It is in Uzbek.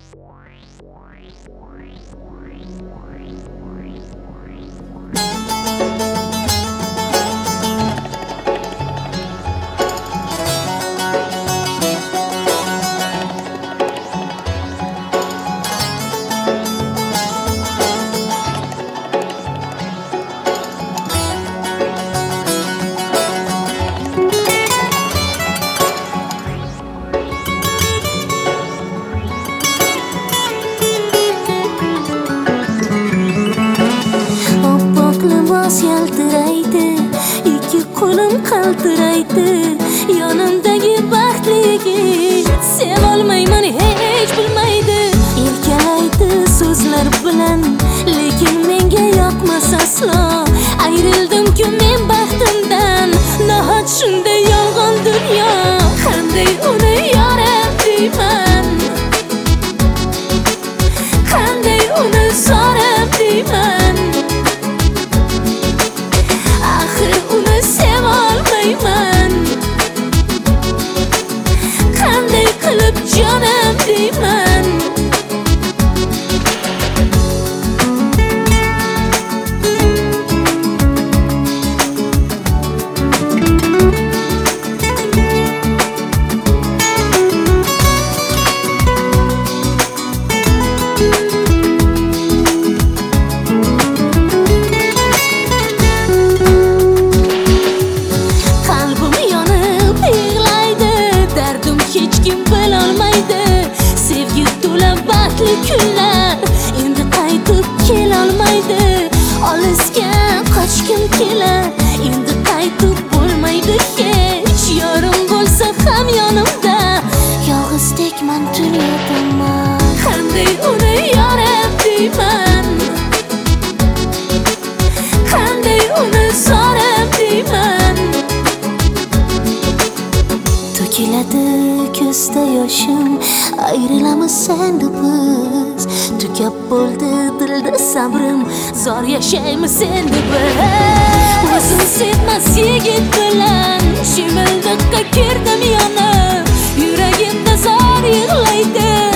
Yaltiraydi, ikki qo'lim qaltiraydi, yonimdagi baxtli yigit sevolmayman hech bilmaydi. Erkalaydi so'zlar bilan, lekin menga yoqmas aslo. Ayrildim-ku men baxtimdan, nahot shunday yolg'on dunyo. Qanday uni yoram deyman, qanday uni so'ram deyman. Qanday qilib jonim deyman. Kunlar endi qaytib kelolmaydi. Olisga qochgim kelar, endi qaytib bo'lmaydi hech. Yorim bo'lsa ham yonimda, yolg'izdekman dunyodaman. Qanday uni yoram deyman, qanday uni so'ram deyman. To'kiladi ko'zda yoshim, ayrilamiz endi biz. Tugab bo'ldi dilda sabrim, zor yashaymiz endi biz. O'zim sevmas yigit bilan shimildiqqa kirdim yonib, yuragimda zor yig'laydi.